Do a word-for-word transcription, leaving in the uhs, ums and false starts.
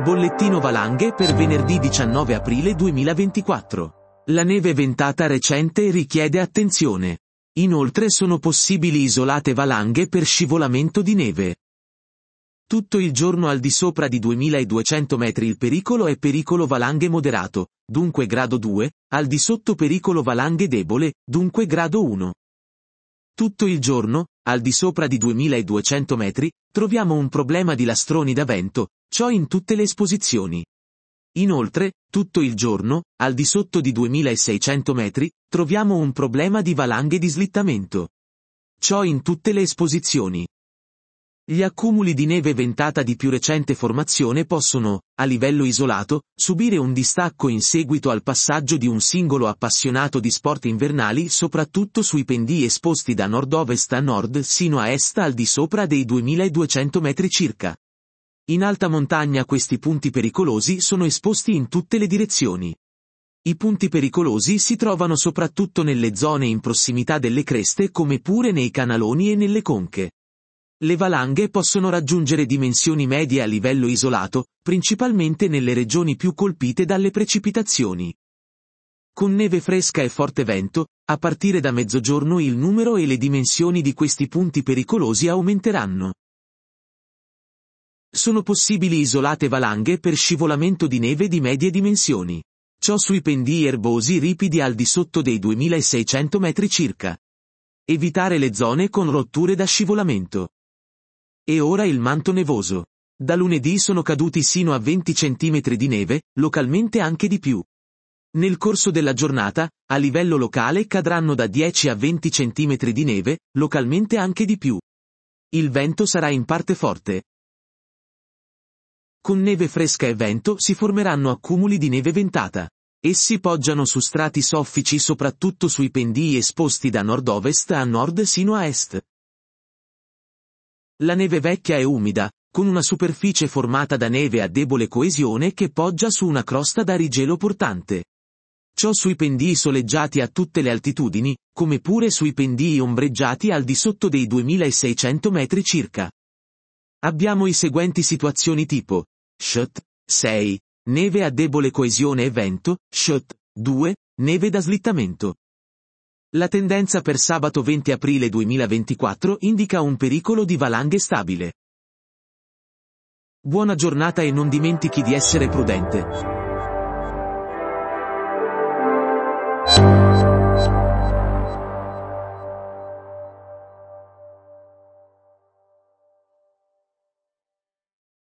Bollettino valanghe per venerdì diciannove aprile duemilaventiquattro. La neve ventata recente richiede attenzione. Inoltre sono possibili isolate valanghe per scivolamento di neve. Tutto il giorno al di sopra di duemiladuecento metri il pericolo è pericolo valanghe moderato, dunque grado due, al di sotto pericolo valanghe debole, dunque grado uno. Tutto il giorno, al di sopra di duemiladuecento metri, troviamo un problema di lastroni da vento, ciò in tutte le esposizioni. Inoltre, tutto il giorno, al di sotto di duemilaseicento metri, troviamo un problema di valanghe di slittamento. Ciò in tutte le esposizioni. Gli accumuli di neve ventata di più recente formazione possono, a livello isolato, subire un distacco in seguito al passaggio di un singolo appassionato di sport invernali soprattutto sui pendii esposti da nord-ovest a nord sino a est al di sopra dei duemiladuecento metri circa. In alta montagna questi punti pericolosi sono esposti in tutte le direzioni. I punti pericolosi si trovano soprattutto nelle zone in prossimità delle creste come pure nei canaloni e nelle conche. Le valanghe possono raggiungere dimensioni medie a livello isolato, principalmente nelle regioni più colpite dalle precipitazioni. Con neve fresca e forte vento, a partire da mezzogiorno il numero e le dimensioni di questi punti pericolosi aumenteranno. Sono possibili isolate valanghe per scivolamento di neve di medie dimensioni. Ciò sui pendii erbosi ripidi al di sotto dei duemilaseicento metri circa. Evitare le zone con rotture da scivolamento. E ora il manto nevoso. Da lunedì sono caduti sino a venti centimetri di neve, localmente anche di più. Nel corso della giornata, a livello locale cadranno da dieci a venti centimetri di neve, localmente anche di più. Il vento sarà in parte forte. Con neve fresca e vento si formeranno accumuli di neve ventata. Essi poggiano su strati soffici soprattutto sui pendii esposti da nord-ovest a nord sino a est. La neve vecchia è umida, con una superficie formata da neve a debole coesione che poggia su una crosta da rigelo portante. Ciò sui pendii soleggiati a tutte le altitudini, come pure sui pendii ombreggiati al di sotto dei duemilaseicento metri circa. Abbiamo i seguenti situazioni tipo: S H T sei, neve a debole coesione e vento, S H T due, neve da slittamento. La tendenza per sabato venti aprile duemilaventiquattro indica un pericolo di valanghe stabile. Buona giornata e non dimentichi di essere prudente.